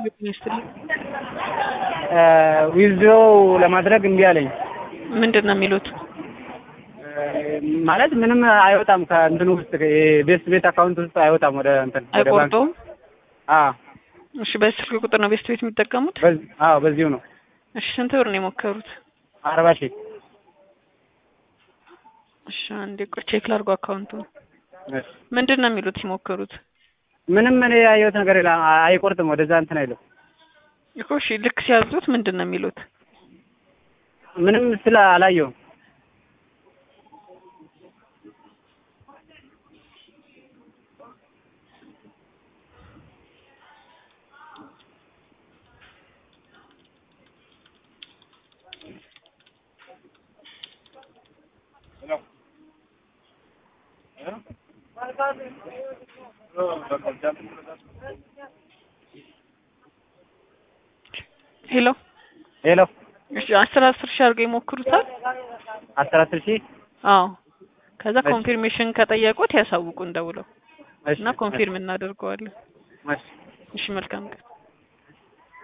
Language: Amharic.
ዊዝድሮ ለማድረግ እምቢ አለኝ። ምንድነው የሚሉት? ማለት ምንም አይወጣም ከእንትን ውስጥ ቤት አካውንት ውስጥ አይወጣም ወደ እንትን ወደ ባንክ። አይቆርጡም? አዎ። እሺ በስልክ ቁጥር ነው ቤት የሚጠቀሙት? አዎ በዚሁ ነው። እሺ ስንት ብር ነው የሞከሩት? 40,000። እሺ አንዴ ቆይ ቼክ ላድርጎ አካውንቱን። ምንድነው የሚሉት ሲሞክሩት? ምንም እኔ ያየሁት ነገር የለም። አይቆርጥም ወደዛ እንትን አይልም እኮ። እሺ ልክ ሲያዙት ምንድነው የሚሉት? ምንም ስለ አላየሁም። ሄሎ ሄሎ። እሺ 10 ሺህ አድርገው ይሞክሩታል። 10,000? አዎ። ከዛ ኮንፊርሜሽን ከጠየቁት ያሳውቁን ደውለው እና ኮንፊርም እናደርገዋለን። እሺ መልካም ቀን።